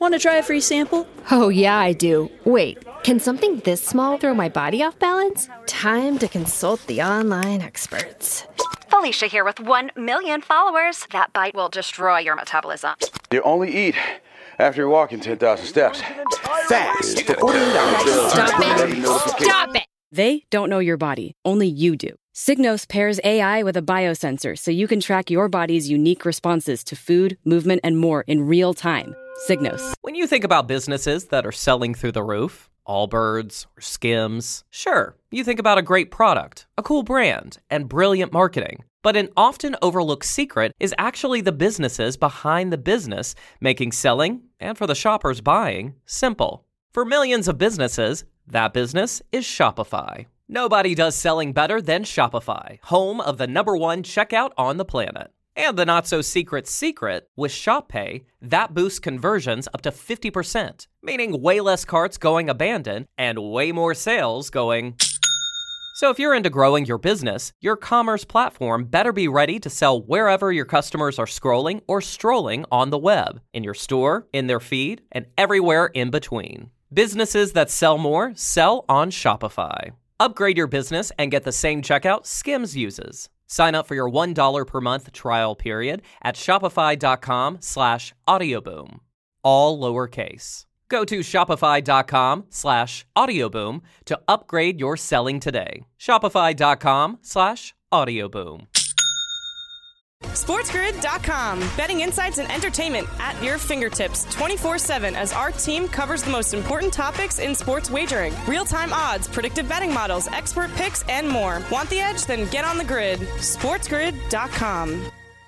Want to try a free sample? Oh, yeah, I do. Wait, can something this small throw my body off balance? Time to consult the online experts. Felicia here with 1 million followers. That bite will destroy your metabolism. You only eat after you're walking 10,000 steps. Fast for 48 hours. Stop it! Stop it! They don't know your body. Only you do. Signos pairs AI with a biosensor so you can track your body's unique responses to food, movement, and more in real time. Signos. When you think about businesses that are selling through the roof, Allbirds or Skims, sure, you think about a great product, a cool brand, and brilliant marketing. But an often overlooked secret is actually the businesses behind the business, making selling, and for the shoppers buying, simple. For millions of businesses, that business is Shopify. Nobody does selling better than Shopify, home of the #1 checkout on the planet. And the not-so-secret secret, with Shop Pay, that boosts conversions up to 50%, meaning way less carts going abandoned and way more sales going... So if you're into growing your business, your commerce platform better be ready to sell wherever your customers are scrolling or strolling on the web, in your store, in their feed, and everywhere in between. Businesses that sell more sell on Shopify. Upgrade your business and get the same checkout Skims uses. Sign up for your $1 per month trial period at shopify.com/audioboom. All lowercase. Go to shopify.com/audioboom to upgrade your selling today. Shopify.com/audioboom. SportsGrid.com. Betting insights and entertainment at your fingertips 24/7 as our team covers the most important topics in sports wagering. Real-time odds, predictive betting models, expert picks, and more. Want the edge? Then get on the grid. SportsGrid.com.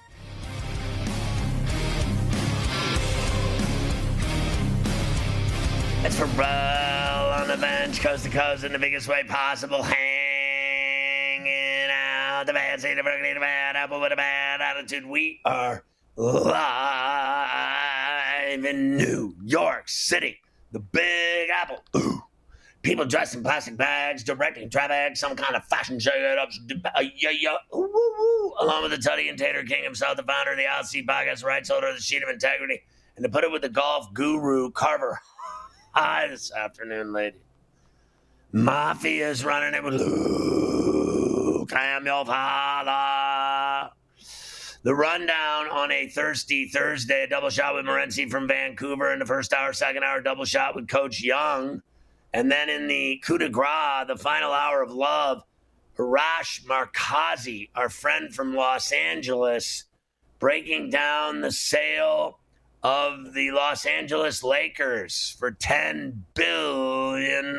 It's for Roll on the bench, coast to coast in the biggest way possible. Hanging out the bad seed, the Berkeley, the bad apple with a bad attitude. We are live in New York City, the Big Apple. Ooh. People dressed in plastic bags, directing traffic, some kind of fashion show. Along with the Tutty and Tater King himself, the founder of the LC Podcast, rights holder of the Sheet of Integrity, and to put it with the golf guru, Carver. Hi this afternoon, lady. Mafia's running it with Luke. I am your father. The rundown on a thirsty Thursday, a double shot with Morency from Vancouver in the first hour, second hour, double shot with Coach Young. And then in the coup de grace, the final hour of love, Arash Markazi, our friend from Los Angeles, breaking down the sale of the Los Angeles Lakers for $10 billion.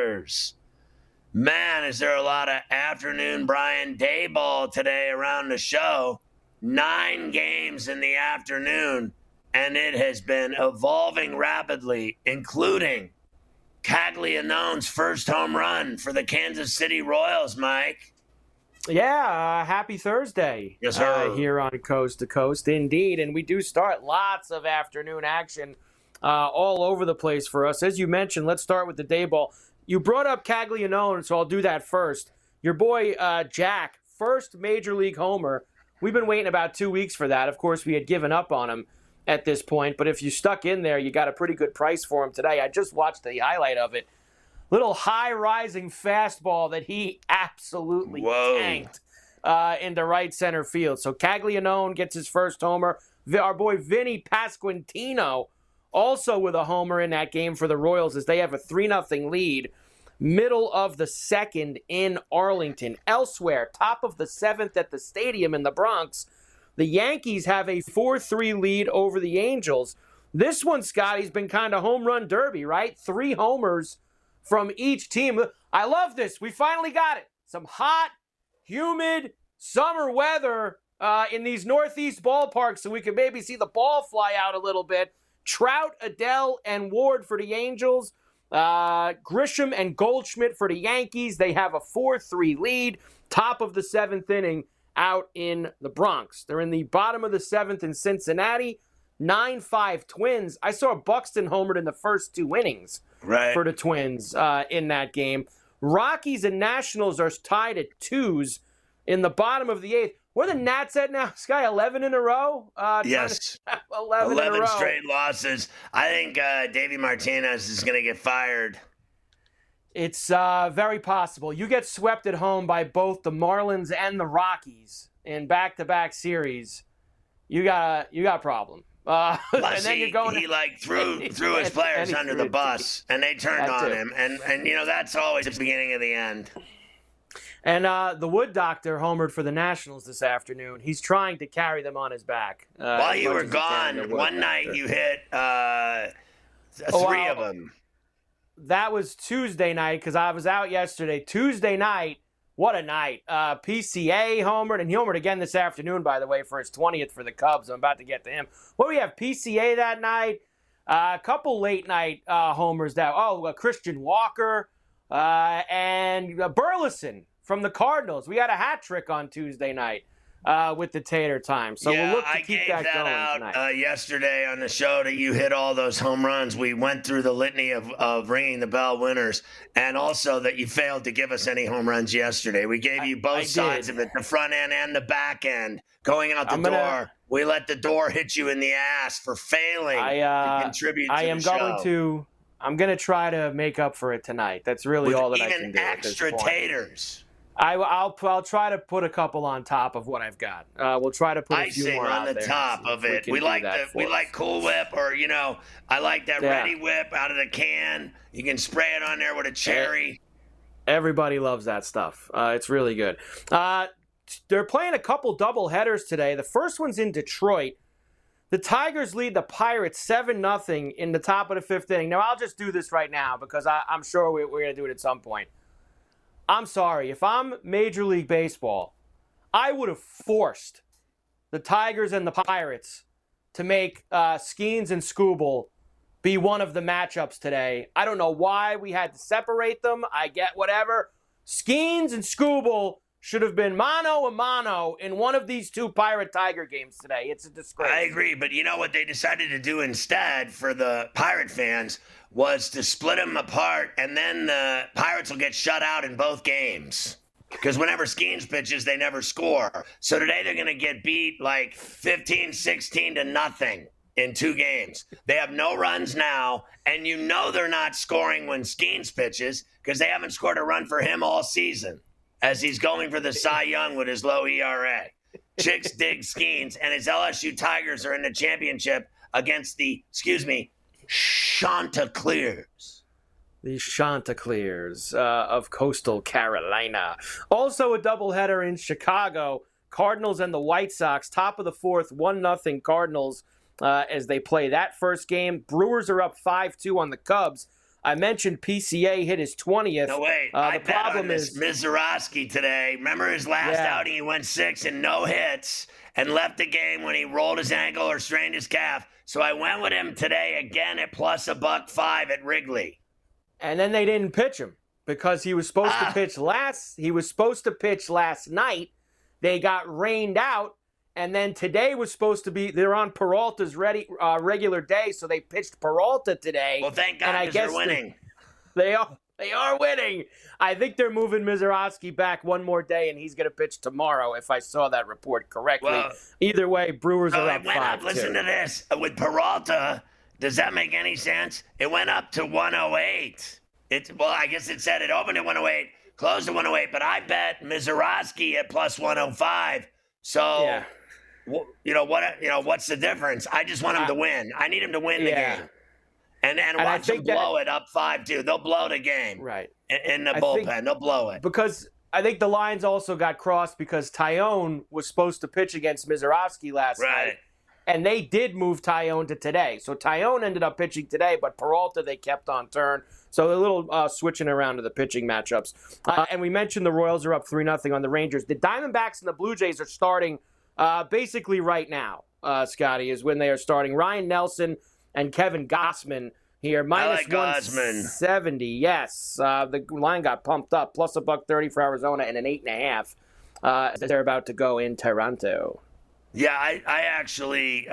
Man, is there a lot of afternoon Brian Daboll today around the show. 9 games in the afternoon, and it has been evolving rapidly, including Caglianone's first home run for the Kansas City Royals, Mike. Yeah, happy Thursday. Yes, sir. Here on Coast to Coast, indeed. And we do start lots of afternoon action all over the place for us. As you mentioned, let's start with the Daboll. You brought up Caglianone, so I'll do that first. Your boy, Jack, first Major League homer. We've been waiting about 2 weeks for that. Of course, we had given up on him at this point. But if you stuck in there, you got a pretty good price for him today. I just watched the highlight of it. Little high-rising fastball that he absolutely tanked into right center field. So Caglianone gets his first homer. Our boy Vinny Pasquantino also with a homer in that game for the Royals as they have a 3-0 lead. Middle of the second in Arlington. Elsewhere, top of the 7th at the stadium in the Bronx, the Yankees have a 4-3 lead over the Angels. This one, Scotty's been kind of home run derby, right? 3 homers from each team. I love this. We finally got it. Some hot, humid summer weather in these Northeast ballparks so we can maybe see the ball fly out a little bit. Trout, Adele, and Ward for the Angels. Grisham and Goldschmidt for the Yankees. They have a 4-3 lead. Top of the 7th inning out in the Bronx. They're in the bottom of the 7th in Cincinnati. 9-5 Twins. I saw Buxton homered in the first 2 innings for the Twins in that game. Rockies and Nationals are tied at 2s in the bottom of the 8th. Where the Nats at now, Sky? 11 in a row? Yes. 11 in a row. Straight losses. I think Davey Martinez is going to get fired. It's very possible. You get swept at home by both the Marlins and the Rockies in back-to-back series. You got a problem. Plus, and then you're going he threw his players under the bus, and they turned on him. And that's always the beginning of the end. And the Wood Doctor homered for the Nationals this afternoon. He's trying to carry them on his back. While you were gone, one night you hit three of them. That was Tuesday night because I was out yesterday. Tuesday night, what a night. PCA homered, and he homered again this afternoon, by the way, for his 20th for the Cubs. I'm about to get to him. What do we have? PCA that night. A couple late night homers. Christian Walker and Burleson from the Cardinals. We had a hat trick on Tuesday night with the Tater Time. So we'll look to keep that going tonight. Yesterday on the show that you hit all those home runs. We went through the litany of ringing the bell winners, and also that you failed to give us any home runs yesterday. We gave you both sides of it, the front end and the back end. Going out the door, we let the door hit you in the ass for failing to contribute to the show. I'm going to try to make up for it tonight. That's really all that I can do. Even extra taters. I'll try to put a couple on top of what I've got. We'll try to put a few more on the top of it. We like Cool Whip, or I like that Ready Whip out of the can. You can spray it on there with a cherry. Everybody loves that stuff. It's really good. They're playing a couple double headers today. The first one's in Detroit. The Tigers lead the Pirates 7-0 in the top of the fifth inning. Now I'll just do this right now because I'm sure we're going to do it at some point. I'm sorry. If I'm Major League Baseball, I would have forced the Tigers and the Pirates to make Skeens and Skubal be one of the matchups today. I don't know why we had to separate them. I get whatever. Skeens and Skubal should have been mano a mano in one of these two Pirate-Tiger games today. It's a disgrace. I agree, but you know what they decided to do instead for the Pirate fans was to split them apart, and then the Pirates will get shut out in both games. Because whenever Skeens pitches, they never score. So today they're going to get beat like 15-16-0 in 2 games. They have no runs now, and they're not scoring when Skeens pitches because they haven't scored a run for him all season as he's going for the Cy Young with his low ERA. Chicks dig Skeens, and his LSU Tigers are in the championship against the, Chanticleers. The Chanticleers of coastal Carolina. Also a doubleheader in Chicago. Cardinals and the White Sox, top of the fourth, 1-0 Cardinals as they play that first game. Brewers are up 5-2 on the Cubs. I mentioned PCA hit his 20th. No, wait. The problem is Mizorowski today. Remember his last outing? He went 6 and no hits and left the game when he rolled his ankle or strained his calf. So I went with him today again at plus $1.05 at Wrigley. And then they didn't pitch him because he was supposed to pitch last. He was supposed to pitch last night. They got rained out. And then today was supposed to be, they're on Peralta's regular day, so they pitched Peralta today. Well, thank God, because they're winning. They are winning. I think they're moving Mizorowski back one more day, and he's going to pitch tomorrow, if I saw that report correctly. Well, either way, Brewers are up 5-2. Listen to this. With Peralta, does that make any sense? It went up to 108. I guess it said it opened at 108, closed at 108, but I bet Mizorowski at plus 105. So... yeah. What's the difference? I just want him to win. I need him to win the game. And watch them blow it up 5-2. They'll blow the game. Right. In the bullpen. They'll blow it. Because I think the lines also got crossed because Tyone was supposed to pitch against Mizorowski last night. And they did move Tyone to today. So Tyone ended up pitching today, but Peralta they kept on turn. So a little switching around to the pitching matchups. And we mentioned the Royals are up 3-0 on the Rangers. The Diamondbacks and the Blue Jays are starting basically right now, Scotty, is when they are starting. Ryan Nelson and Kevin Gausman here. Minus 170. Yes. The line got pumped up. Plus $1.30 for Arizona and an 8.5. They're about to go in Toronto. Yeah, I actually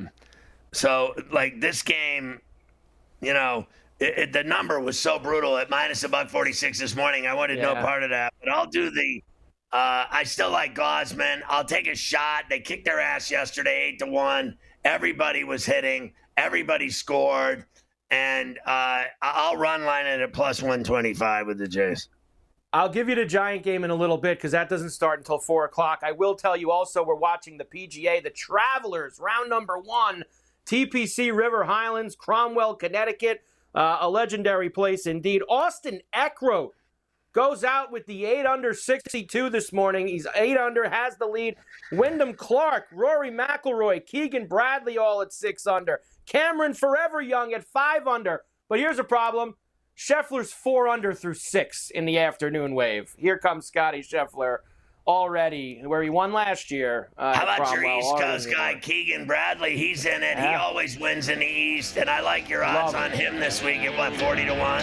this game, the number was so brutal at minus $1.46 this morning. I wanted no part of that. But I'll do the I still like Gosman. I'll take a shot. They kicked their ass yesterday, 8-1. Everybody was hitting. Everybody scored. And I'll run line it at plus 125 with the Jays. I'll give you the Giant game in a little bit because that doesn't start until 4 o'clock. I will tell you also we're watching the PGA, the Travelers, round number 1, TPC River Highlands, Cromwell, Connecticut, a legendary place indeed. Austin Eckroat goes out with the 8-under 62 this morning. He's 8-under, has the lead. Wyndham Clark, Rory McIlroy, Keegan Bradley all at 6-under. Cameron Forever Young at 5-under. But here's a problem. Scheffler's 4-under through 6 in the afternoon wave. Here comes Scotty Scheffler already, where he won last year. How about your East Coast guy, Keegan Bradley? He's in it. Yeah. He always wins in the East, and I like your odds on him this week at what, 40-1?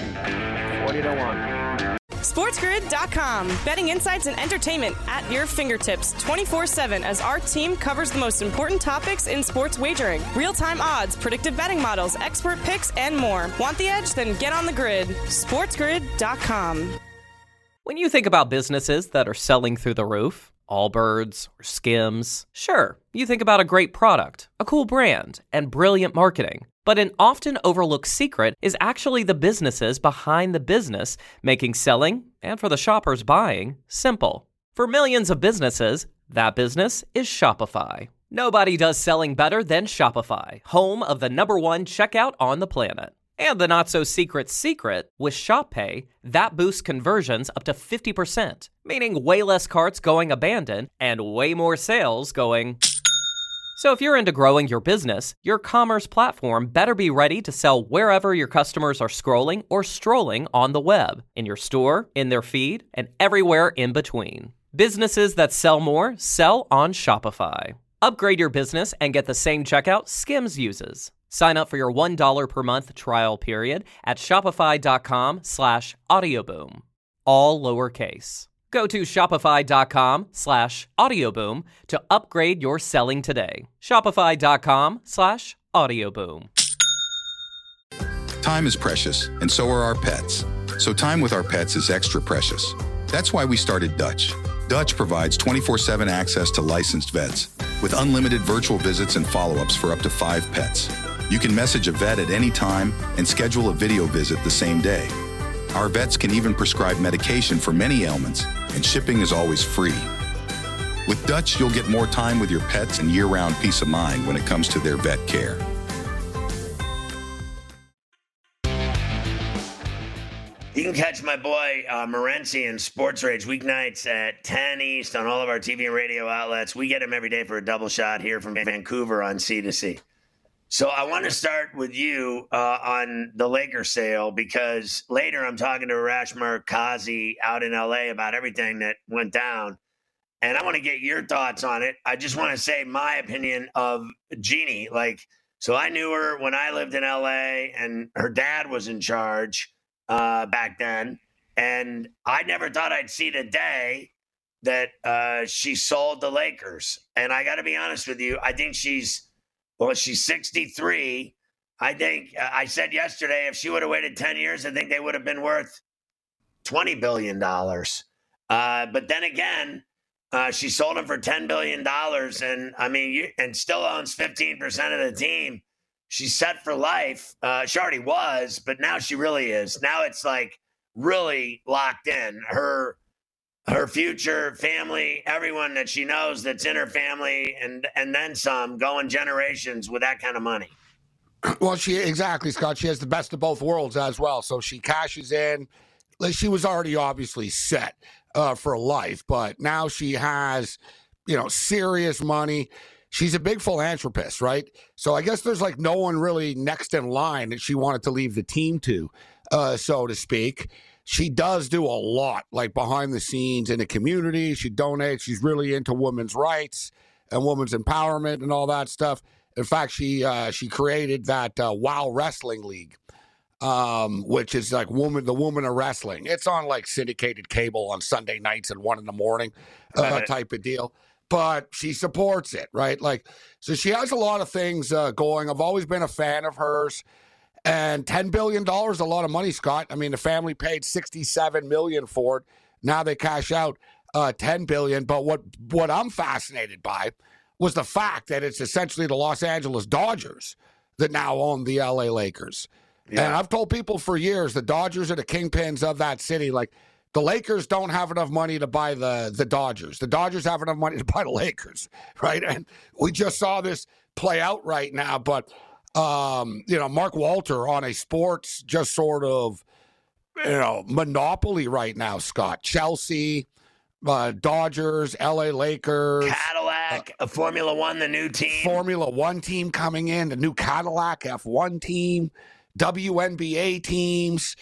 40-1. SportsGrid.com. Betting insights and entertainment at your fingertips 24/7 as our team covers the most important topics in sports wagering. Real-time odds, predictive betting models, expert picks, and more. Want the edge? Then get on the grid. SportsGrid.com. When you think about businesses that are selling through the roof, Allbirds or Skims, sure, you think about a great product, a cool brand, and brilliant marketing. But an often overlooked secret is actually the businesses behind the business, making selling, and for the shoppers buying, simple. For millions of businesses, that business is Shopify. Nobody does selling better than Shopify, home of the #1 checkout on the planet. And the not-so-secret secret, with Shop Pay, that boosts conversions up to 50%, meaning way less carts going abandoned and way more sales going... So if you're into growing your business, your commerce platform better be ready to sell wherever your customers are scrolling or strolling on the web, in your store, in their feed, and everywhere in between. Businesses that sell more sell on Shopify. Upgrade your business and get the same checkout Skims uses. Sign up for your $1 per month trial period at shopify.com/audioboom. All lowercase. Go to shopify.com/audioboom to upgrade your selling today. Shopify.com/audioboom. Time is precious, and so are our pets. So time with our pets is extra precious. That's why we started Dutch. Dutch provides 24/7 access to licensed vets with unlimited virtual visits and follow-ups for up to 5 pets. You can message a vet at any time and schedule a video visit the same day. Our vets can even prescribe medication for many ailments, and shipping is always free. With Dutch, you'll get more time with your pets and year-round peace of mind when it comes to their vet care. You can catch my boy Morency in Sports Rage weeknights at 10 East on all of our TV and radio outlets. We get him every day for a double shot here from Vancouver on C2C. So I want to start with you on the Lakers sale, because later I'm talking to Rashmar Kazi out in L.A. about everything that went down, and I want to get your thoughts on it. I just want to say my opinion of Jeannie. So I knew her when I lived in L.A., and her dad was in charge back then, and I never thought I'd see the day that she sold the Lakers. And I got to be honest with you, I think she's 63. I think I said yesterday, if she would have waited 10 years, I think they would have been worth $20 billion. But then again, she sold them for $10 billion. And I mean, and still owns 15% of the team. She's set for life. She already was, but now she really is. Now it's like really locked in. Her future, family, everyone that she knows that's in her family, and then some, going generations with that kind of money. Well, exactly, Scott. She has the best of both worlds as well. So she cashes in. She was already obviously set for life, but now she has, serious money. She's a big philanthropist, right? So I guess there's no one really next in line that she wanted to leave the team to, so to speak. She does do a lot, behind the scenes in the community. She donates. She's really into women's rights and women's empowerment and all that stuff. In fact, she created that WOW Wrestling League, which is the woman of wrestling. It's on syndicated cable on Sunday nights at 1 a.m. Type of deal. But she supports it, right? So she has a lot of things going. I've always been a fan of hers. And $10 billion, a lot of money, Scott. I mean, the family paid $67 million for it. Now they cash out. $10 billion. But what I'm fascinated by was the fact that it's essentially the Los Angeles Dodgers that now own the LA Lakers. Yeah. And I've told people for years the Dodgers are the kingpins of that city. Like, the Lakers don't have enough money to buy the Dodgers. The Dodgers have enough money to buy the Lakers, right? And we just saw this play out right now. But, Mark Walter on a sports just sort of, monopoly right now, Scott. Chelsea, Dodgers, LA Lakers. Cadillac, Formula One, the new team. Formula One team coming in, the new Cadillac F1 team, WNBA teams,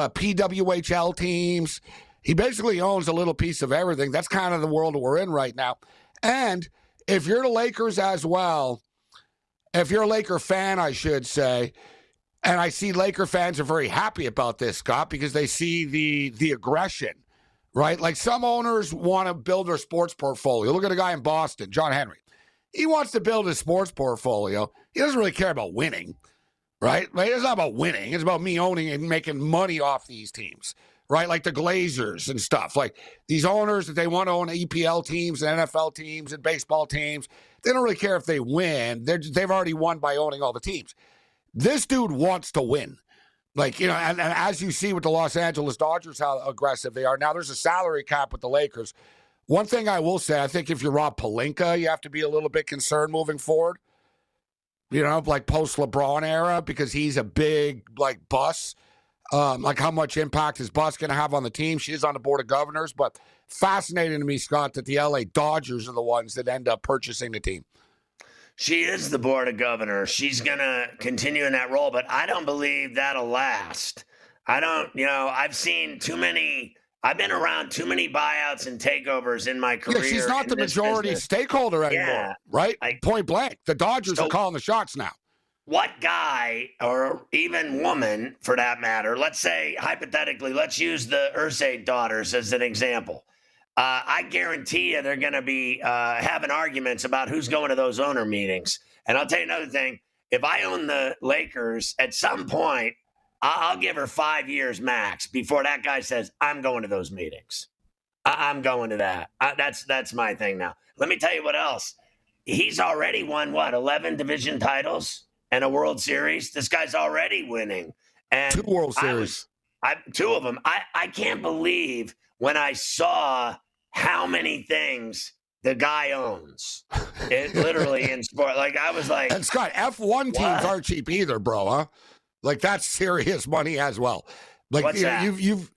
PWHL teams. He basically owns a little piece of everything. That's kind of the world we're in right now. And if you're the Lakers as well, if you're a Laker fan, I should say, and I see Laker fans are very happy about this, Scott, because they see the aggression, right? Like, some owners want to build their sports portfolio. Look at a guy in Boston, John Henry. He wants to build his sports portfolio. He doesn't really care about winning, right? Like, it's not about winning. It's about me owning and making money off these teams, right? Like the Glazers and stuff. Like, these owners that they want to own EPL teams and NFL teams and baseball teams, they don't really care if they win. They've already won by owning all the teams. This dude wants to win. Like, and as you see with the Los Angeles Dodgers, how aggressive they are. Now, there's a salary cap with the Lakers. One thing I will say, I think if you're Rob Pelinka, you have to be a little bit concerned moving forward. Like post-LeBron era, because he's a big, bus. Like, how much impact is Bus going to have on the team? She is on the board of governors, but fascinating to me, Scott, that the LA Dodgers are the ones that end up purchasing the team. She is the board of governors. She's going to continue in that role, but I don't believe that'll last. I've seen too many, I've been around too many buyouts and takeovers in my career. Yeah, she's not the majority stakeholder anymore, right? Point blank. The Dodgers are calling the shots now. What guy, or even woman for that matter, let's say hypothetically, let's use the Irsay daughters as an example. I guarantee you they're going to be having arguments about who's going to those owner meetings. And I'll tell you another thing. If I own the Lakers, at some point, I'll give her 5 years max before that guy says, I'm going to those meetings. I'm going to that. That's my thing now. Let me tell you what else. He's already won, 11 division titles and a World Series? This guy's already winning. And 2 World Series. 2 of them. I can't believe when I saw how many things the guy owns. It literally in sport. Like, I was like, and Scott, F1 teams aren't cheap either, bro, huh? Like, that's serious money as well. Like, what's that? You've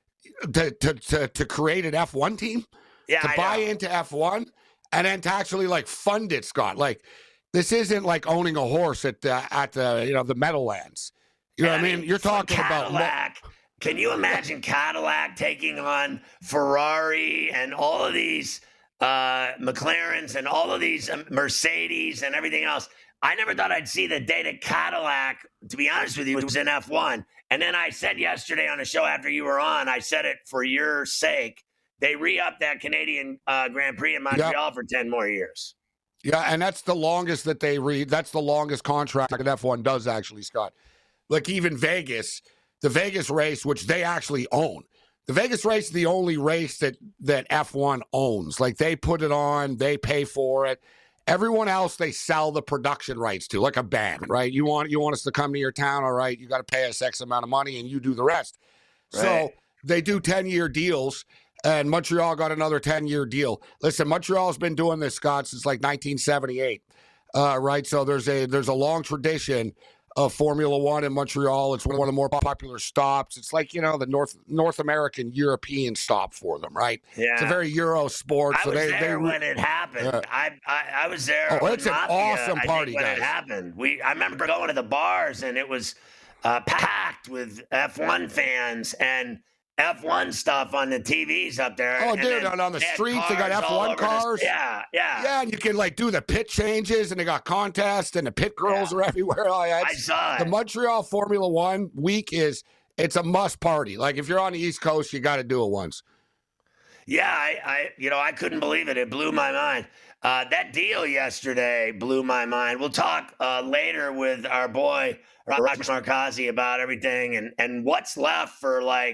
to create an F1 team, to buy into F1, and then to actually fund it, Scott. Like, this isn't like owning a horse at the Meadowlands. You know what I mean? You're talking Cadillac. Can you imagine Cadillac taking on Ferrari and all of these McLarens and all of these Mercedes and everything else? I never thought I'd see the day that Cadillac, to be honest with you, was in F1. And then I said yesterday on the show after you were on, I said it for your sake, they re-upped that Canadian Grand Prix in Montreal for 10 more years. Yeah, and that's the longest that that's the longest contract that F1 does, actually, Scott. Like, even Vegas, the Vegas race, which they actually own. The Vegas race is the only race that F1 owns. Like, they put it on, they pay for it. Everyone else, they sell the production rights to, like a band, right? You want us to come to your town, all right, you got to pay us X amount of money, and you do the rest. Right. So they do 10-year deals, and Montreal got another 10-year deal. Listen, Montreal's been doing this, Scott, since 1978, right? So there's a long tradition of Formula One in Montreal. It's one of the more popular stops. It's like, the North American European stop for them, right? Yeah. It's a very Euro sport. I was there when it happened. I was there. Oh, it's an awesome party, when guys. It happened. I remember going to the bars, and it was packed with F1 fans and F1 stuff on the TVs up there. Oh, dude, on the streets, they got F1 cars. Yeah. Yeah, and you can, do the pit changes, and they got contests, and the pit girls are everywhere. I saw it. The Montreal Formula One week it's a must party. Like, if you're on the East Coast, you got to do it once. Yeah, I couldn't believe it. It blew my mind. That deal yesterday blew my mind. We'll talk later with our boy, Roger Markazi, about everything and what's left for,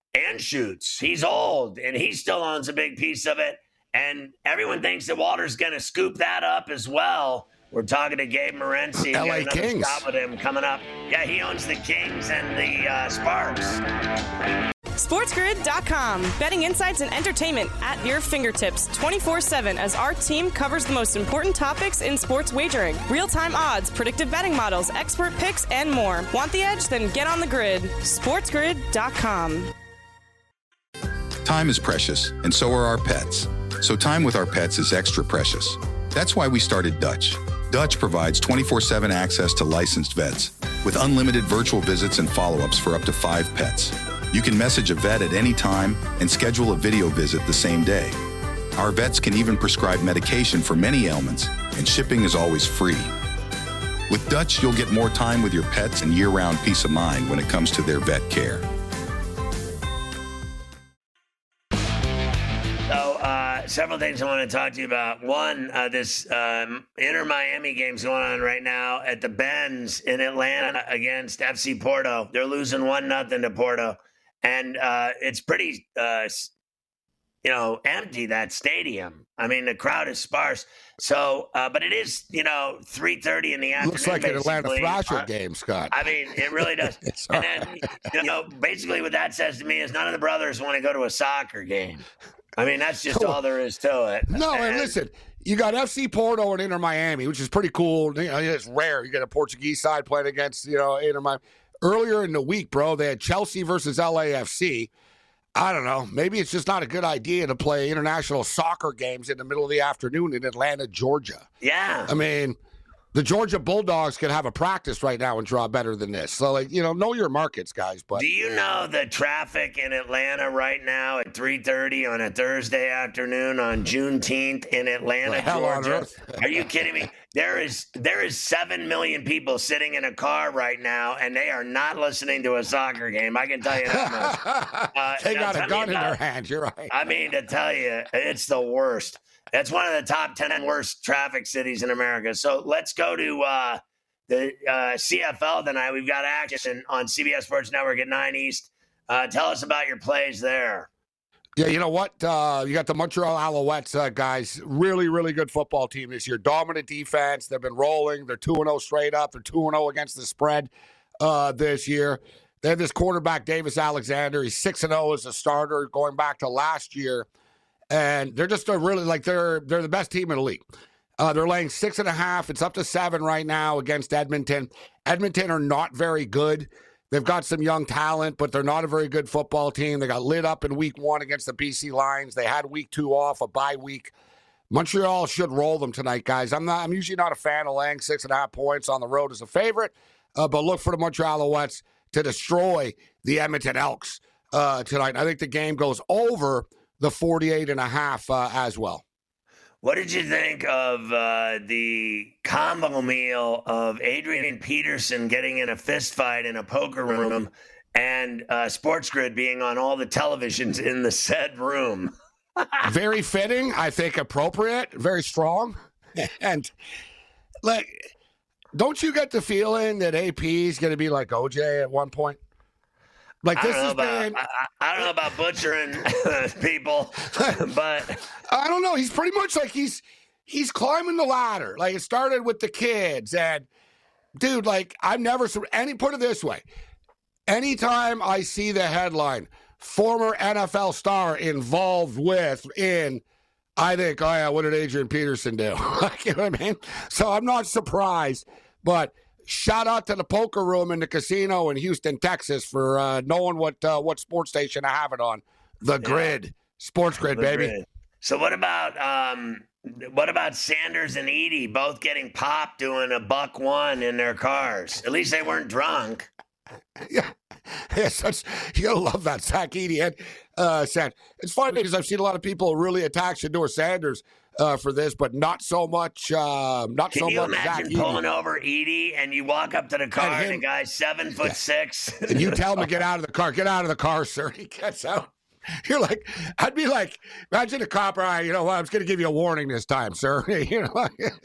Anschutz. He's old, and he still owns a big piece of it. And everyone thinks that Walter's going to scoop that up as well. We're talking to Gabe Morency. LA Kings. Stop with him coming up. Yeah, he owns the Kings and the Sparks. SportsGrid.com. Betting insights and entertainment at your fingertips 24/7 as our team covers the most important topics in sports wagering. Real-time odds, predictive betting models, expert picks, and more. Want the edge? Then get on the grid. SportsGrid.com. Time is precious, and so are our pets. So time with our pets is extra precious. That's why we started Dutch. Dutch provides 24/7 access to licensed vets with unlimited virtual visits and follow-ups for up to 5 pets. You can message a vet at any time and schedule a video visit the same day. Our vets can even prescribe medication for many ailments, and shipping is always free. With Dutch, you'll get more time with your pets and year-round peace of mind when it comes to their vet care. Several things I want to talk to you about. One, this Inter Miami game's going on right now at the Benz in Atlanta against FC Porto. They're losing 1-0 to Porto, and it's pretty, empty, that stadium. I mean, the crowd is sparse. So, but it is, 3:30 in the afternoon. Looks like an Atlanta Thrasher game, Scott. I mean, it really does. And then, basically what that says to me is none of the brothers want to go to a soccer game. I mean, that's just all there is to it. No, and listen, you got FC Porto and Inter Miami, which is pretty cool. It's rare. You get a Portuguese side playing against, Inter Miami. Earlier in the week, bro, they had Chelsea versus LAFC. I don't know. Maybe it's just not a good idea to play international soccer games in the middle of the afternoon in Atlanta, Georgia. Yeah. I mean, the Georgia Bulldogs could have a practice right now and draw better than this. So, know your markets, guys. But do you know the traffic in Atlanta right now at 3:30 on a Thursday afternoon on Juneteenth in Atlanta, Georgia? Are you kidding me? There is 7 million people sitting in a car right now, and they are not listening to a soccer game. I can tell you that much. They got a gun in their hands. You're right. I mean, to tell you, it's the worst. That's one of the top 10 worst traffic cities in America. So let's go to the CFL tonight. We've got action on CBS Sports Network at 9 East. Tell us about your plays there. Yeah, you know what? You got the Montreal Alouettes, guys. Really, really good football team this year. Dominant defense. They've been rolling. They're 2-0 straight up. They're 2-0 against the spread this year. They have this quarterback, Davis Alexander. He's 6-0 as a starter going back to last year. And they're just they're the best team in the league. They're laying 6.5. It's up to 7 right now against Edmonton. Edmonton are not very good. They've got some young talent, but they're not a very good football team. They got lit up in week 1 against the BC Lions. They had week 2 off, a bye week. Montreal should roll them tonight, guys. I'm usually not a fan of laying 6.5 points on the road as a favorite, but look for the Montreal Alouettes to destroy the Edmonton Elks tonight. I think the game goes over the 48.5 as well. What did you think of the combo meal of Adrian Peterson getting in a fist fight in a poker room and Sports Grid being on all the televisions in the said room? Very fitting, I think appropriate, very strong. And don't you get the feeling that AP is going to be like OJ at one point? I don't know about butchering people, but I don't know. He's pretty much like he's climbing the ladder. Like it started with the kids, and dude, I've never put it this way. Anytime I see the headline, former NFL star involved I think, oh yeah, what did Adrian Peterson do? You know what I mean? So I'm not surprised, but. Shout out to the poker room in the casino in Houston, Texas, for knowing what sports station I have it on. The Grid, Sports Grid, baby. Grid. So what about Sanders and Edie both getting popped doing $1 in their cars? At least they weren't drunk. Yeah, you'll love that Zach Edie. Said it's funny because I've seen a lot of people really attack Shedeur Sanders for this, but not so much. Can you imagine pulling over Edie and you walk up to the car and the guy's 7'6", and you tell him to get out of the car. Get out of the car, sir. He gets out. You're like, I'd be like, imagine a cop. You know what? I'm just going to give you a warning this time, sir. You know.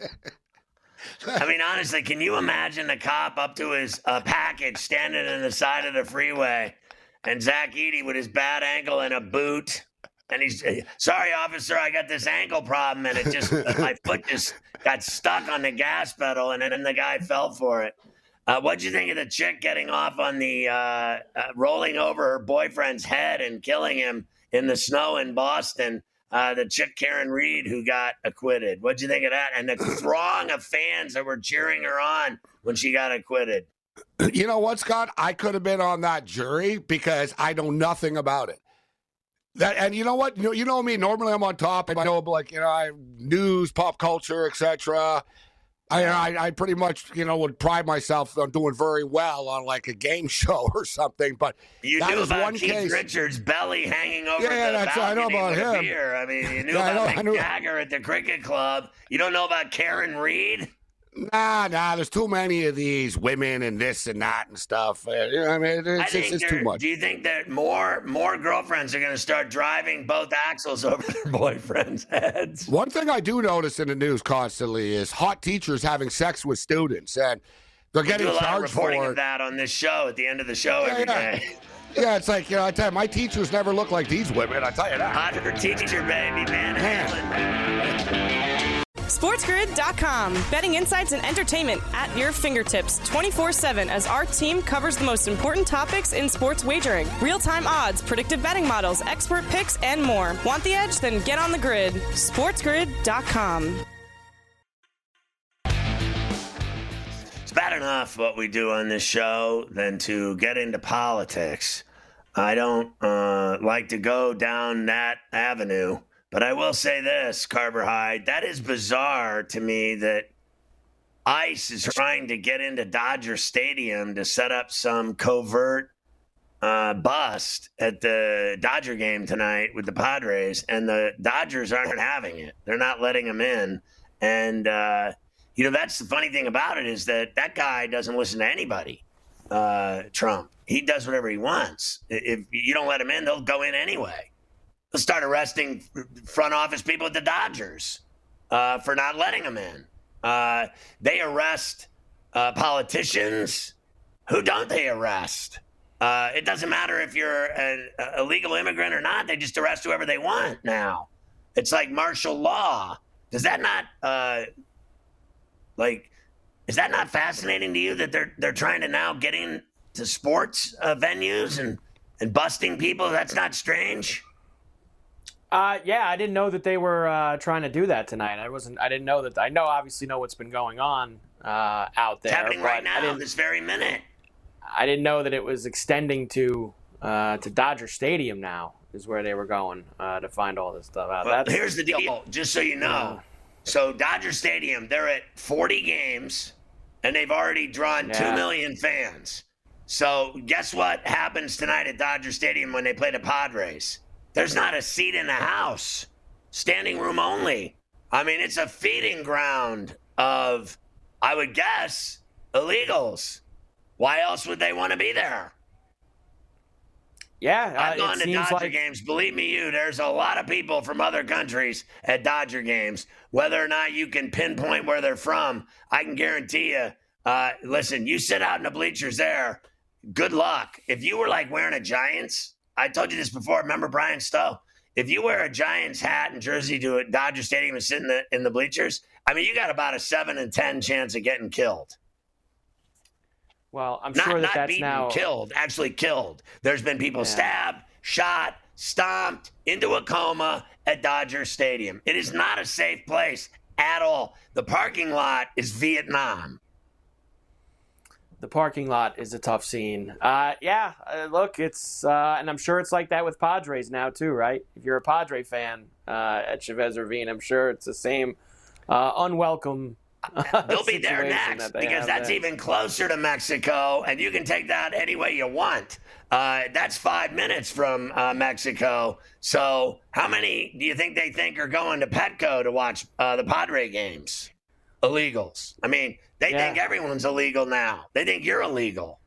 I mean, honestly, can you imagine a cop up to his package standing on the side of the freeway and Zach Edey with his bad ankle and a boot. And he's, sorry, officer, I got this ankle problem, and it just, my foot just got stuck on the gas pedal, and then the guy fell for it. What'd you think of the chick getting off on the, rolling over her boyfriend's head and killing him in the snow in Boston? The chick Karen Reed who got acquitted. What'd you think of that? And the throng of fans that were cheering her on when she got acquitted. You know what, Scott? I could have been on that jury because I know nothing about it. And you know what? You know me. Normally, I'm on top. I know, like, news, pop culture, etc. I pretty much, would pride myself on doing very well on like a game show or something. But you that knew was about one Keith case. Richards' belly hanging over the that's I know balcony about with a him. beer. I mean, you knew about Mick Jagger at the cricket club. You don't know about Karen Reed? Nah. There's too many of these women and this and that and stuff. It's too much. Do you think that more girlfriends are going to start driving both axles over their boyfriends' heads? One thing I do notice in the news constantly is hot teachers having sex with students, and they're getting charged for it. We do a lot of reporting of that on this show at the end of the show every day. Yeah, it's like, I tell you, my teachers never look like these women, I tell you that. Hotter teacher, baby, Van Halen. SportsGrid.com. Betting insights and entertainment at your fingertips 24/7 as our team covers the most important topics in sports wagering. Real-time odds, predictive betting models, expert picks, and more. Want the edge? Then get on the grid. SportsGrid.com. It's bad enough what we do on this show than to get into politics. I don't like to go down that avenue. But I will say this, Carver Hyde, that is bizarre to me that ICE is trying to get into Dodger Stadium to set up some covert bust at the Dodger game tonight with the Padres, and the Dodgers aren't having it. They're not letting them in. And, that's the funny thing about it is that guy doesn't listen to anybody, Trump. He does whatever he wants. If you don't let him in, they'll go in anyway. They'll start arresting front office people at the Dodgers for not letting them in. They arrest politicians. Who don't they arrest? It doesn't matter if you're an illegal immigrant or not. They just arrest whoever they want now. It's like martial law. Does that not is that not fascinating to you that they're trying to now get into sports venues and busting people? That's not strange. I didn't know that they were trying to do that tonight. I didn't know that. I obviously know what's been going on out there. It's happening right now, this very minute. I didn't know that it was extending to Dodger Stadium now is where they were going to find all this stuff out. Well, here's the deal, just so you know. So Dodger Stadium, they're at 40 games, and they've already drawn 2 million fans. So guess what happens tonight at Dodger Stadium when they play the Padres? There's not a seat in the house. Standing room only. I mean, it's a feeding ground of, I would guess, illegals. Why else would they want to be there? Yeah, I've gone to Dodger games. Believe me, there's a lot of people from other countries at Dodger games. Whether or not you can pinpoint where they're from, I can guarantee you, listen, you sit out in the bleachers there, good luck. If you were like wearing a Giants, I told you this before. Remember Brian Stowe? If you wear a Giants hat and jersey to a Dodger Stadium and sit in the bleachers, I mean, you got about a 7 in 10 chance of getting killed. Well, I'm sure that's not beaten, now killed. Actually killed. There's been people stabbed, shot, stomped into a coma at Dodger Stadium. It is not a safe place at all. The parking lot is Vietnam. The parking lot is a tough scene. Look, it's and I'm sure it's like that with Padres now too, right? If you're a Padre fan at Chavez Ravine, I'm sure it's the same unwelcome. They'll be there next because that's even closer to Mexico, and you can take that any way you want. That's 5 minutes from Mexico. So how many do you think they think are going to Petco to watch the Padre games? Illegals. I mean, they think everyone's illegal now. They think you're illegal.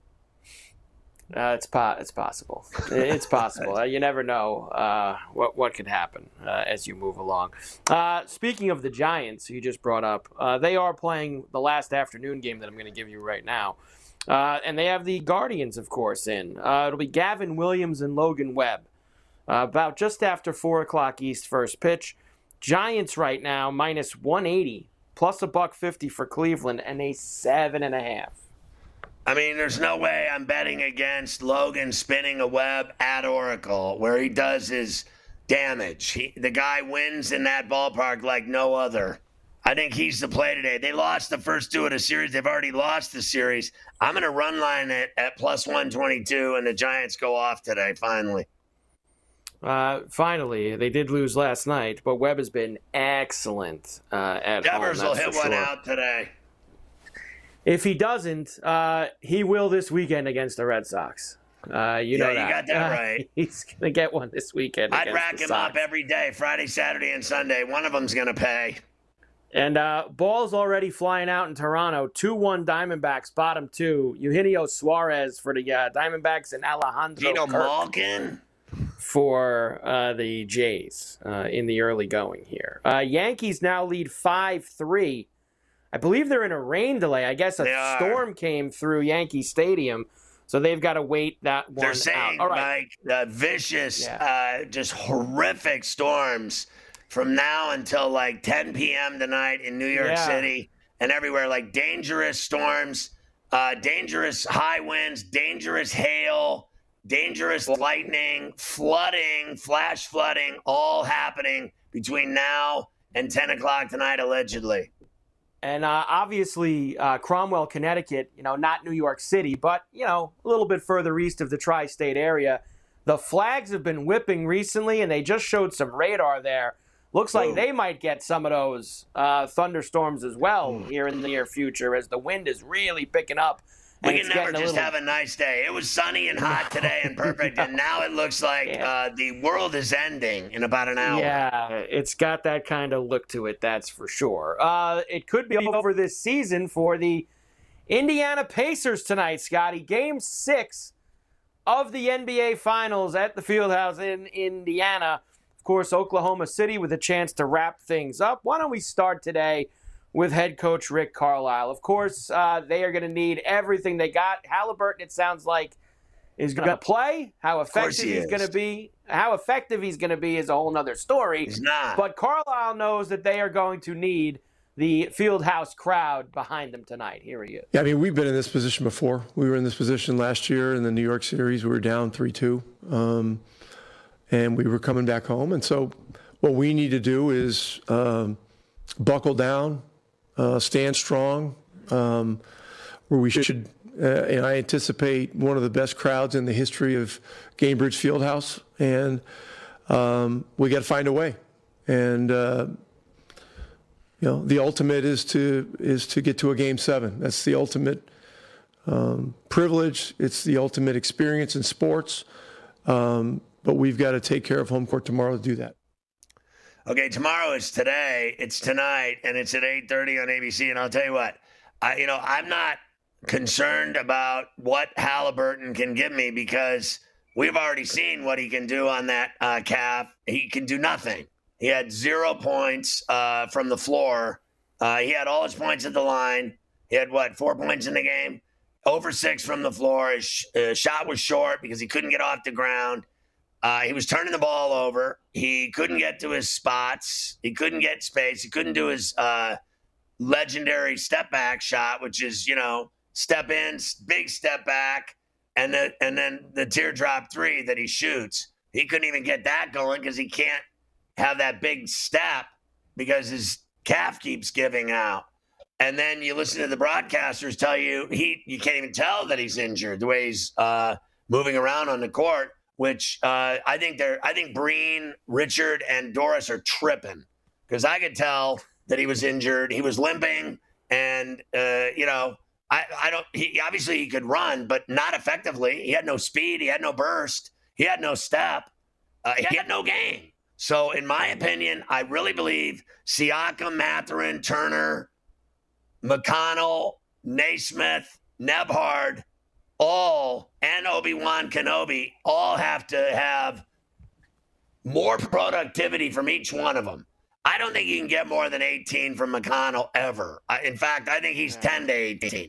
It's possible. It's possible. You never know what could happen as you move along. Speaking of the Giants, you just brought up, they are playing the last afternoon game that I'm going to give you right now. And they have the Guardians, of course, in. It'll be Gavin Williams and Logan Webb. About just after 4 o'clock East first pitch. Giants right now, minus 180, plus $1.50 for Cleveland, and a 7.5. I mean, there's no way I'm betting against Logan spinning a Webb at Oracle, where he does his damage. The guy wins in that ballpark like no other. I think he's the play today. They lost the first two of the series. They've already lost the series. I'm going to run line it at plus 122, and the Giants go off today, finally. Finally, they did lose last night, but Webb has been excellent at Devers home. will hit one out today. If he doesn't, he will this weekend against the Red Sox. You know you got that right. He's going to get one this weekend. I'd rack him up every day, Friday, Saturday, and Sunday. One of them's going to pay. And ball's already flying out in Toronto. 2-1 Diamondbacks, bottom two. Eugenio Suarez for the Diamondbacks and Alejandro Gino Kirk Malkin for the Jays in the early going here. Yankees now lead 5-3. I believe they're in a rain delay. I guess a storm came through Yankee Stadium, so they've got to wait that one out. They're saying, All right. Mike, vicious, just horrific storms from now until like 10 p.m. tonight in New York City and everywhere. Like dangerous storms, dangerous high winds, dangerous hail, dangerous lightning, flooding, flash flooding, all happening between now and 10 o'clock tonight, allegedly. And obviously, Cromwell, Connecticut, not New York City, but, a little bit further east of the tri-state area. The flags have been whipping recently, and they just showed some radar there. Looks like they might get some of those thunderstorms as well here in the near future as the wind is really picking up. We can never just have a nice day. It was sunny and hot today and perfect, and now it looks like the world is ending in about an hour. Yeah, it's got that kind of look to it, that's for sure. It could be over this season for the Indiana Pacers tonight, Scotty. Game 6 of the NBA Finals at the Fieldhouse in Indiana. Of course, Oklahoma City with a chance to wrap things up. Why don't we start today with head coach Rick Carlisle? Of course, they are going to need everything they got. Halliburton, it sounds like, is going to play. How effective he's going to be is a whole other story. He's not. But Carlisle knows that they are going to need the Fieldhouse crowd behind them tonight. Here he is. Yeah, I mean, we've been in this position before. We were in this position last year in the New York series. We were down 3-2. And we were coming back home. And so what we need to do is buckle down, stand strong, where we should. And I anticipate one of the best crowds in the history of Gainbridge Fieldhouse. And we got to find a way. And, the ultimate is to get to a Game 7. That's the ultimate privilege. It's the ultimate experience in sports. But we've got to take care of home court tomorrow to do that. Okay, tomorrow is today. It's tonight, and it's at 8:30 on ABC. And I'll tell you what, I'm not concerned about what Halliburton can give me because we've already seen what he can do on that calf. He can do nothing. He had 0 points from the floor. He had all his points at the line. He had, 4 points in the game? Over 6 from the floor. His shot was short because he couldn't get off the ground. He was turning the ball over. He couldn't get to his spots. He couldn't get space. He couldn't do his legendary step back shot, which is, step in, big step back, and then the teardrop three that he shoots. He couldn't even get that going because he can't have that big step because his calf keeps giving out. And then you listen to the broadcasters tell you you can't even tell that he's injured the way he's moving around on the court. Which I think Breen, Richard, and Doris are tripping because I could tell that he was injured. He was limping, and obviously he could run, but not effectively. He had no speed. He had no burst. He had no step. He had no game. So, in my opinion, I really believe Siakam, Mathurin, Turner, McConnell, Naismith, Nebhard, and Obi-Wan Kenobi all have to have more productivity from each one of them. I don't think you can get more than 18 from McConnell ever. In fact, I think he's 10 to 18.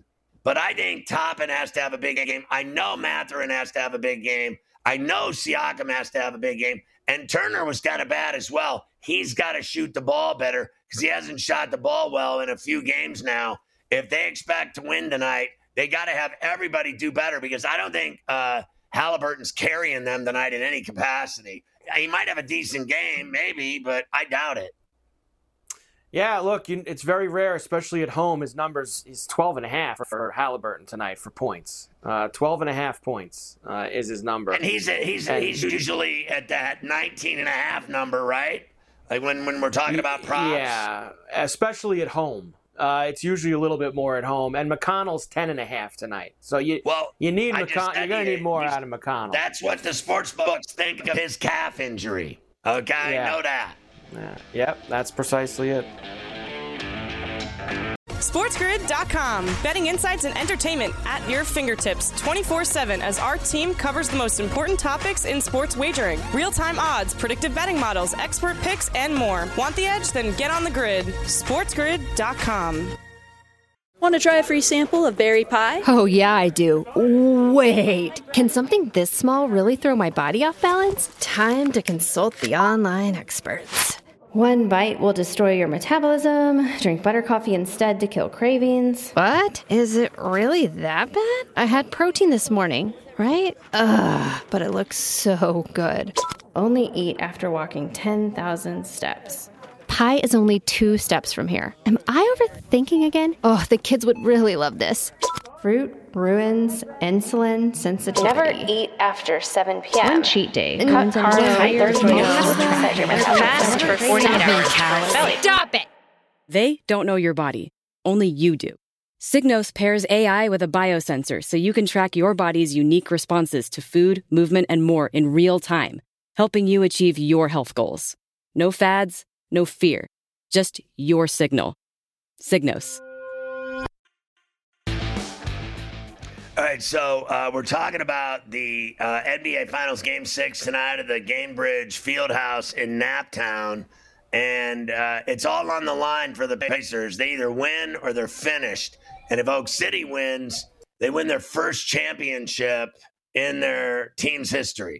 But I think Toppin has to have a big game. I know Mathurin has to have a big game. I know Siakam has to have a big game. And Turner was kind of bad as well. He's got to shoot the ball better because he hasn't shot the ball well in a few games now. If they expect to win tonight, they got to have everybody do better because I don't think Halliburton's carrying them tonight in any capacity. He might have a decent game, maybe, but I doubt it. Yeah, look, it's very rare, especially at home. His numbers is 12.5 for Halliburton tonight for points. 12.5 points is his number. And he's usually at that 19.5 number, right? Like when we're talking about props. Yeah, especially at home. It's usually a little bit more at home. And McConnell's 10.5 tonight. So you need McConnell. You're going to need more out of McConnell. That's what the sports books think of his calf injury. Okay, I know that. Yep, that's precisely it. SportsGrid.com. Betting insights and entertainment at your fingertips 24/7 as our team covers the most important topics in sports wagering. Real-time odds, predictive betting models, expert picks, and more. Want the edge? Then get on the grid. SportsGrid.com. Want to try a free sample of berry pie? Oh, yeah, I do. Wait, can something this small really throw my body off balance? Time to consult the online experts. One bite will destroy your metabolism. Drink butter coffee instead to kill cravings. What? Is it really that bad? I had protein this morning, right? Ugh, but it looks so good. Only eat after walking 10,000 steps. Pie is only 2 steps from here. Am I overthinking again? Oh, the kids would really love this. Fruit ruins insulin sensitivity. Never eat after 7 p.m. One cheat day. Cut carbs. Fast for 48 hours. Stop it! They don't know your body. Only you do. Signos pairs AI with a biosensor so you can track your body's unique responses to food, movement, and more in real time, helping you achieve your health goals. No fads, no fear. Just your signal. Signos. All right, so we're talking about the NBA Finals Game 6 tonight at the Gainbridge Fieldhouse in Naptown, and it's all on the line for the Pacers. They either win or they're finished, and if Oak City wins, they win their first championship in their team's history.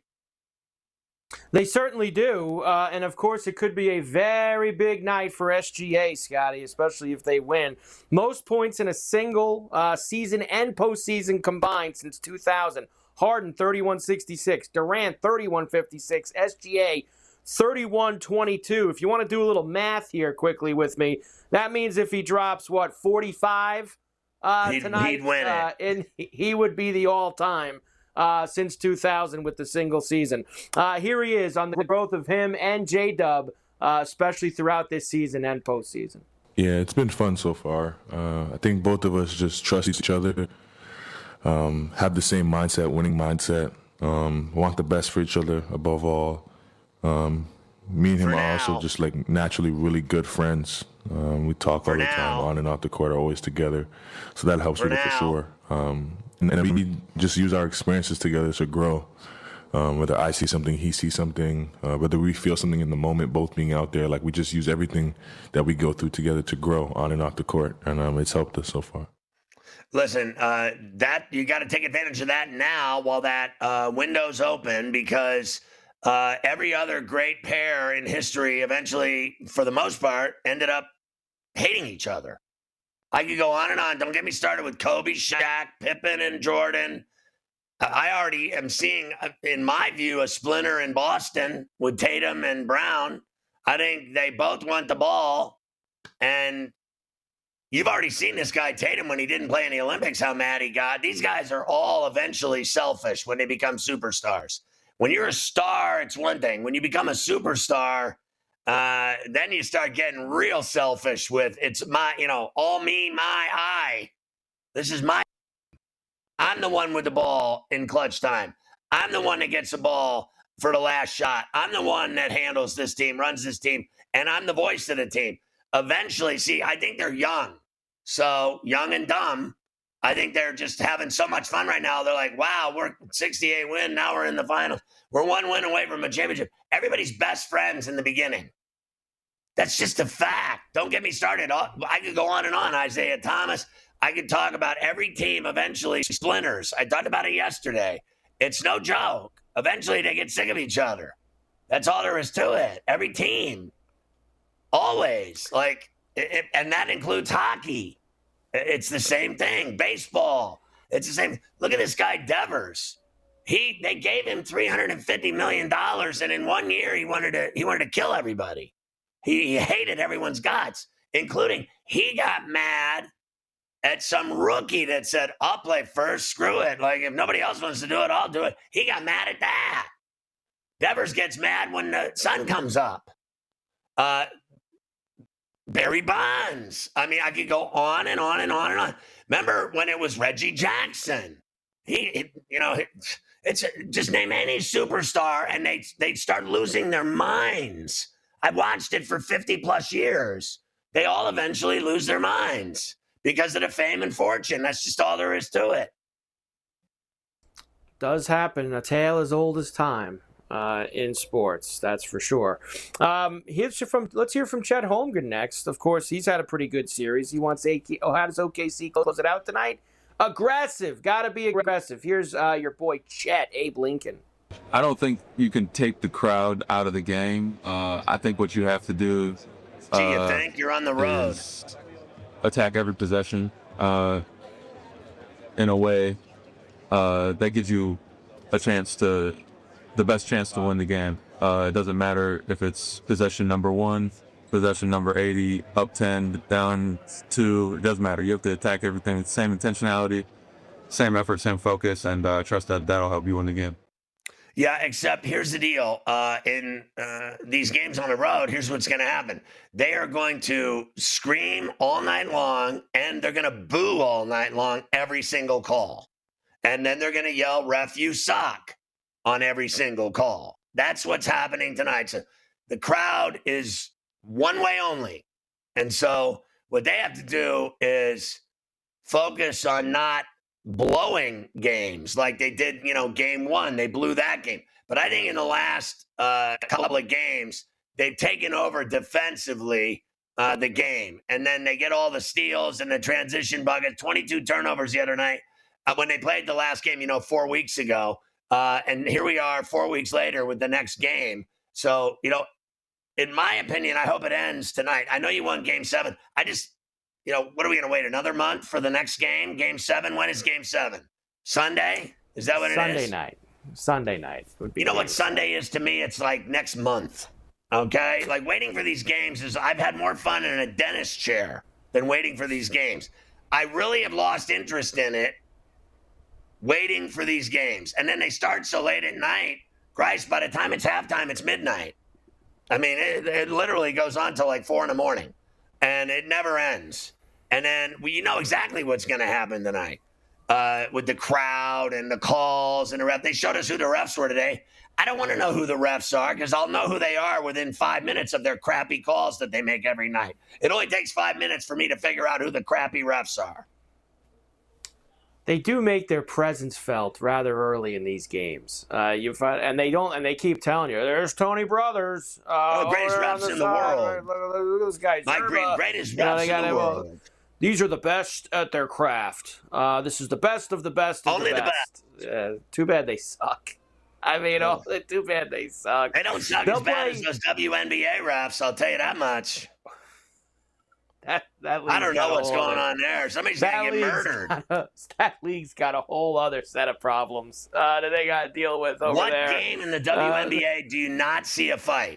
They certainly do, and of course it could be a very big night for SGA, Scotty, especially if they win. Most points in a single season and postseason combined since 2000. Harden, 31.66. Durant, 31.56. SGA, 31.22. If you want to do a little math here quickly with me, that means if he drops, 45 tonight? He'd win it. And he would be the all-time since 2000 with the single season. Here he is on the growth of him and J-Dub, especially throughout this season and postseason. Yeah, it's been fun so far. I think both of us just trust each other, have the same mindset, winning mindset, want the best for each other above all. Me and him are also just like naturally really good friends. We talk all the time on and off the court, are always together. So that helps with it for sure. And we just use our experiences together to grow. Whether I see something, he sees something, whether we feel something in the moment, both being out there, like we just use everything that we go through together to grow on and off the court. And it's helped us so far. Listen, that you got to take advantage of that now while that window's open, because every other great pair in history eventually, for the most part, ended up hating each other. I could go on and on. Don't get me started with Kobe, Shaq, Pippen, and Jordan. I already am seeing, in my view, a splinter in Boston with Tatum and Brown. I think they both want the ball. And you've already seen this guy, Tatum, when he didn't play in the Olympics, how mad he got. These guys are all eventually selfish when they become superstars. When you're a star, it's one thing. When you become a superstar, then you start getting real selfish with it's my, all me, my, I. This is my. I'm the one with the ball in clutch time. I'm the one that gets the ball for the last shot. I'm the one that handles this team, runs this team, and I'm the voice of the team. Eventually, I think they're young. So young and dumb. I think they're just having so much fun right now. They're like, wow, we're 68 win. Now we're in the finals. We're 1 win away from a championship. Everybody's best friends in the beginning. That's just a fact. Don't get me started. I could go on and on. Isaiah Thomas. I could talk about every team eventually splinters. I talked about it yesterday. It's no joke. Eventually they get sick of each other. That's all there is to it. Every team. Always. And that includes hockey. It's the same thing. Baseball. It's the same. Look at this guy, Devers. They gave him $350 million, and in 1 year he wanted to kill everybody. He hated everyone's guts, including he got mad at some rookie that said, I'll play first, screw it. Like, if nobody else wants to do it, I'll do it. He got mad at that. Devers gets mad when the sun comes up. Barry Bonds. I mean, I could go on and on and on and on. Remember when it was Reggie Jackson? It's just name any superstar and they start losing their minds. I watched it for 50 plus years. They all eventually lose their minds because of the fame and fortune. That's just all there is to it. Does happen. A tale as old as time in sports, that's for sure. Let's hear from Chet Holmgren next. Of course, he's had a pretty good series. He wants how does OKC close it out tonight? Aggressive. Got to be aggressive. Here's your boy Chet, Abe Lincoln. I don't think you can take the crowd out of the game. I think what you have to do Do you think? You're on the road. Attack every possession in a way that gives you the best chance to win the game. It doesn't matter if it's possession number 1, possession number 80, up 10, down 2. It doesn't matter. You have to attack everything with the same intentionality, same effort, same focus, and trust that that'll help you win the game. Yeah, except here's the deal. In these games on the road, here's what's going to happen. They are going to scream all night long, and they're going to boo all night long every single call. And then they're going to yell, ref, you suck, on every single call. That's what's happening tonight. So the crowd is one way only. And so what they have to do is focus on not blowing games like they did, game 1. They blew that game. But I think in the last couple of games, they've taken over defensively the game. And then they get all the steals and the transition buckets, 22 turnovers the other night when they played the last game, 4 weeks ago. And here we are 4 weeks later with the next game. So, in my opinion, I hope it ends tonight. I know you won game 7. I just, what are we going to wait another month for the next game? Game 7? When is game 7? Sunday? Is that what it is? Sunday night. Would be what Sunday is to me? It's like next month. Okay? Like waiting for these games I've had more fun in a dentist chair than waiting for these games. I really have lost interest in it. Waiting for these games. And then they start so late at night. Christ, by the time it's halftime, it's midnight. I mean, it literally goes on till like 4 a.m. And it never ends. And then you know exactly what's going to happen tonight with the crowd and the calls and the ref. They showed us who the refs were today. I don't want to know who the refs are because I'll know who they are within 5 minutes of their crappy calls that they make every night. It only takes 5 minutes for me to figure out who the crappy refs are. They do make their presence felt rather early in these games. And they keep telling you, there's Tony Brothers. Greatest refs in the world. Look at those guys. Greatest refs in the world. These are the best at their craft. This is the best of the best of Only the best. Too bad they suck. I mean, too bad they suck. They don't suck as bad as those WNBA refs, I'll tell you that much. I don't know what's going on there. Somebody's going to get murdered. That league's got a whole other set of problems that they got to deal with over there. What game in the WNBA do you not see a fight?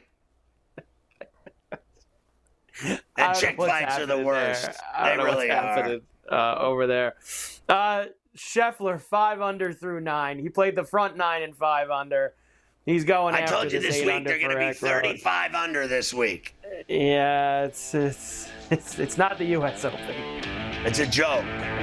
And chick fights are the worst. They really are. Over there. Scheffler, 5 under through 9. He played the front 9 and 5 under. He's going after this 8 under. I told you this week they're going to be 35 under this week. Yeah, it's not the U.S. Open. It's a joke.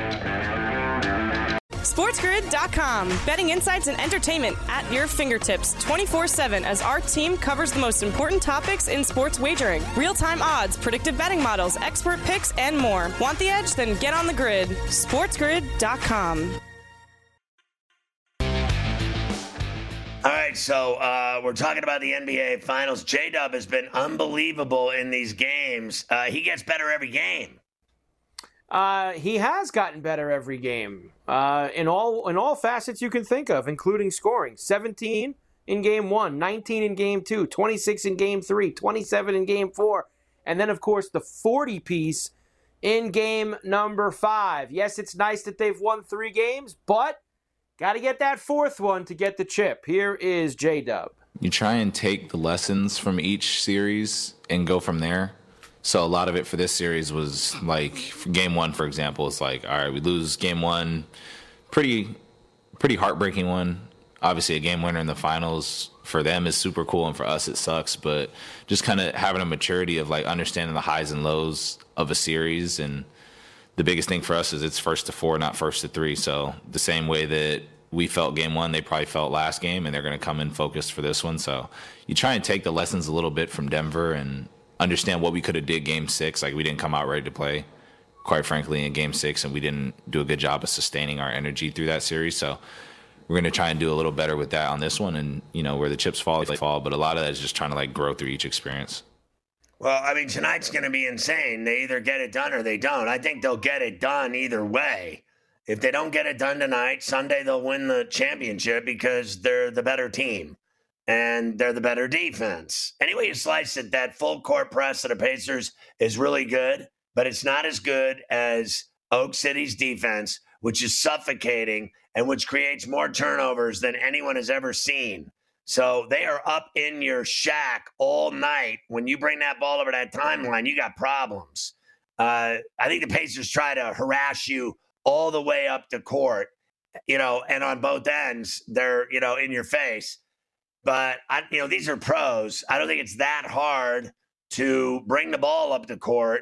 SportsGrid.com. Betting insights and entertainment at your fingertips 24/7 as our team covers the most important topics in sports wagering. Real-time odds, predictive betting models, expert picks, and more. Want the edge? Then get on the grid. SportsGrid.com. All right, so we're talking about the NBA Finals. J-Dub has been unbelievable in these games. He gets better every game. he has gotten better every game in all facets you can think of, including scoring. 17 in Game 1, 19 in Game 2, 26 in Game 3, 27 in Game 4, and then, of course, the 40-piece in Game number 5. Yes, it's nice that they've won 3 games, but got to get that 4th one to get the chip. Here is J-Dub. You try and take the lessons from each series and go from there. So a lot of it for this series was like, for Game 1, for example, it's like, all right, we lose Game 1, pretty heartbreaking one. Obviously, a game winner in the finals for them is super cool, and for us it sucks. But just kind of having a maturity of like understanding the highs and lows of a series, and the biggest thing for us is it's 1st to 4, not 1st to 3. So the same way that we felt Game 1, they probably felt last game, and they're going to come in focused for this one. So you try and take the lessons a little bit from Denver and understand what we could have did Game 6. Like, we didn't come out ready to play, quite frankly, in Game 6, and we didn't do a good job of sustaining our energy through that series. So we're going to try and do a little better with that on this one, and, you know, where the chips fall, they fall. But a lot of that is just trying to, like, grow through each experience. Well, I mean, tonight's going to be insane. They either get it done or they don't. I think they'll get it done either way. If they don't get it done tonight, Sunday they'll win the championship because they're the better team and they're the better defense. Anyway you slice it, that full court press of the Pacers is really good, but it's not as good as Oak City's defense, which is suffocating and which creates more turnovers than anyone has ever seen. So they are up in your shack all night. When you bring that ball over that timeline, you got problems. I think the Pacers try to harass you all the way up the court, you know, and on both ends, they're, you know, in your face. But, these are pros. I don't think it's that hard to bring the ball up the court.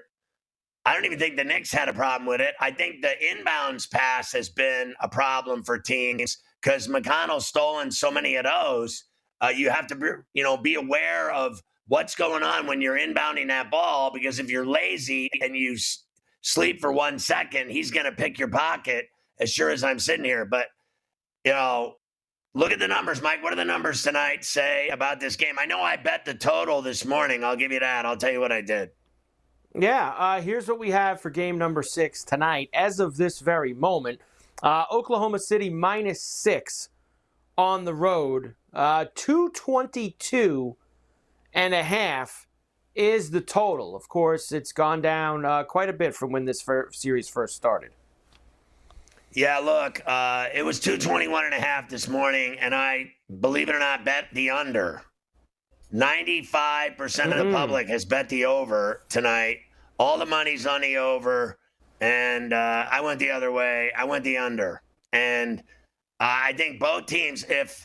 I don't even think the Knicks had a problem with it. I think the inbounds pass has been a problem for teams because McConnell's stolen so many of those. You have to, be aware of what's going on when you're inbounding that ball, because if you're lazy and you sleep for 1 second, he's going to pick your pocket as sure as I'm sitting here. But, look at the numbers, Mike. What do the numbers tonight say about this game? I know I bet the total this morning. I'll give you that. I'll tell you what I did. Yeah, here's what we have for game number 6 tonight. As of this very moment, Oklahoma City -6 on the road. 222.5 is the total. Of course, it's gone down quite a bit from when this series first started. Yeah, look, it was 221.5 this morning, and I, believe it or not, bet the under. 95% of the public has bet the over tonight. All the money's on the over, and I went the other way. I went the under. And I think both teams, if,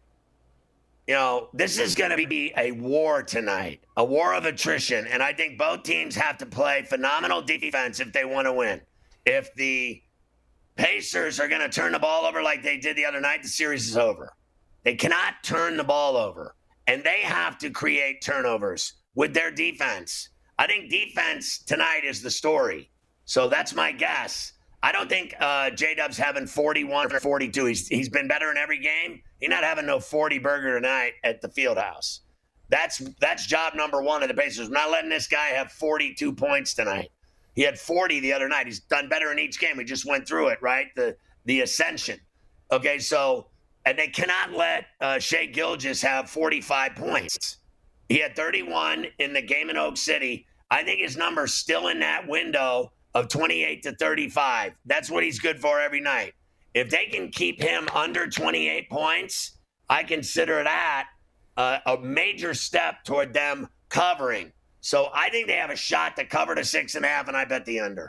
this is going to be a war tonight, a war of attrition, and I think both teams have to play phenomenal defense if they want to win. If the Pacers are going to turn the ball over like they did the other night, the series is over. They cannot turn the ball over, and they have to create turnovers with their defense. I think defense tonight is the story. So that's my guess. I don't think J-Dub's having 41 or 42. He's been better in every game. He's not having no 40 burger tonight at the Fieldhouse. That's job number one of the Pacers. I'm not letting this guy have 42 points tonight. He had 40 the other night. He's done better in each game. We just went through it, right? The ascension. Okay, so, and they cannot let Shai Gilgeous have 45 points. He had 31 in the game in Oak City. I think his number's still in that window of 28 to 35. That's what he's good for every night. If they can keep him under 28 points, I consider that a major step toward them covering. So I think they have a shot to cover to 6.5, and I bet the under.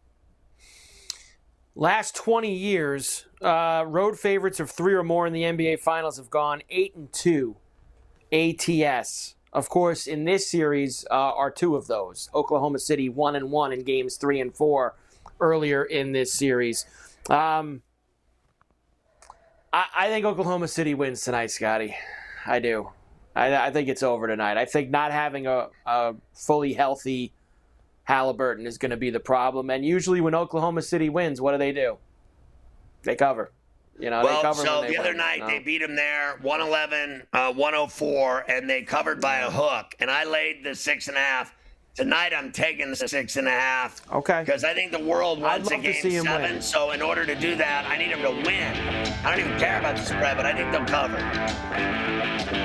Last 20 years, road favorites of 3 or more in the NBA Finals have gone 8-2 ATS. Of course, in this series are 2 of those. Oklahoma City 1-1 in games 3 and 4 earlier in this series. I think Oklahoma City wins tonight, Scotty. I do. I think it's over tonight. I think not having a fully healthy Halliburton is going to be the problem. And usually when Oklahoma City wins, what do? They cover. They cover so when they the other win. night they beat them there 111, 104, and they covered by a hook. And I laid the 6.5. Tonight, I'm taking the 6.5. Okay. Because I think the world wants a love to game see him 7. win. So in order to do that, I need him to win. I don't even care about the spread, but I think they'll cover.